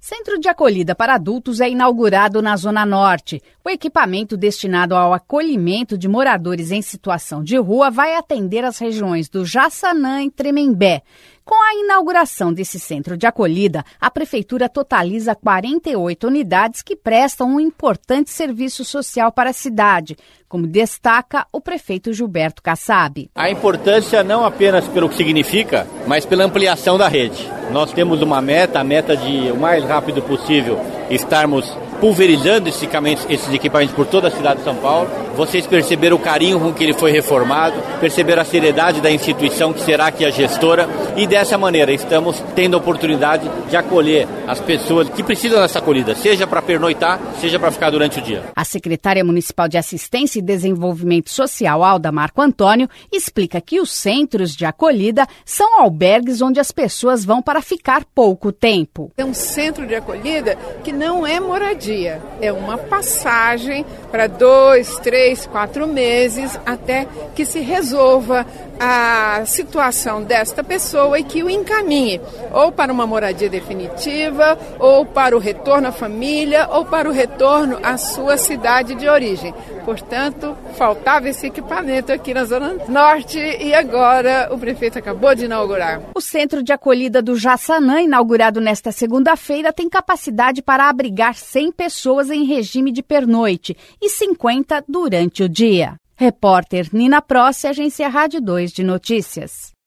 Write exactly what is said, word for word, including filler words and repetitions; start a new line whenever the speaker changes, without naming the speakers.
Centro de acolhida para adultos é inaugurado na Zona Norte. O equipamento destinado ao acolhimento de moradores em situação de rua vai atender as regiões do Jaçanã e Tremembé. Com a inauguração desse centro de acolhida, a Prefeitura totaliza quarenta e oito unidades que prestam um importante serviço social para a cidade, como destaca o prefeito Gilberto Kassab.
A importância não apenas pelo que significa, mas pela ampliação da rede. Nós temos uma meta, a meta de o mais rápido possível estarmos pulverizando esses equipamentos, esses equipamentos por toda a cidade de São Paulo. Vocês perceberam o carinho com que ele foi reformado, perceberam a seriedade da instituição que será aqui a gestora e dessa maneira estamos tendo a oportunidade de acolher as pessoas que precisam dessa acolhida, seja para pernoitar, seja para ficar durante o dia.
A secretária municipal de Assistência e Desenvolvimento Social, Alda Marco Antônio, explica que os centros de acolhida são albergues onde as pessoas vão para ficar pouco tempo.
É um centro de acolhida que não é moradia. É uma passagem para dois, três, quatro meses até que se resolva a situação desta pessoa e que o encaminhe ou para uma moradia definitiva, ou para o retorno à família, ou para o retorno à sua cidade de origem. Portanto, faltava esse equipamento aqui na Zona Norte e agora o prefeito acabou de inaugurar.
O Centro de Acolhida do Jaçanã, inaugurado nesta segunda-feira, tem capacidade para abrigar cem pessoas em regime de pernoite e cinquenta durante o dia. Repórter Nina Prossi, Agência Rádio dois de Notícias.